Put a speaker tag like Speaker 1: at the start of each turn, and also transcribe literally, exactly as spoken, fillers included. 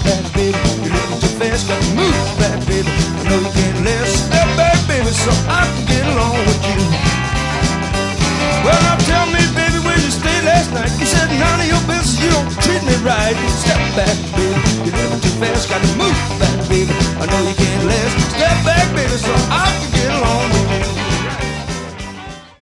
Speaker 1: back, baby. You're living too fast, got to move back, baby. I know you can't last. Step back, baby, so I can get along with you. Well, now tell me, baby, where you stayed last night? You said none of your business, you don't treat me right. Step back, baby, you're living too fast, got to move back, baby. I know you can't last. Step back, baby, so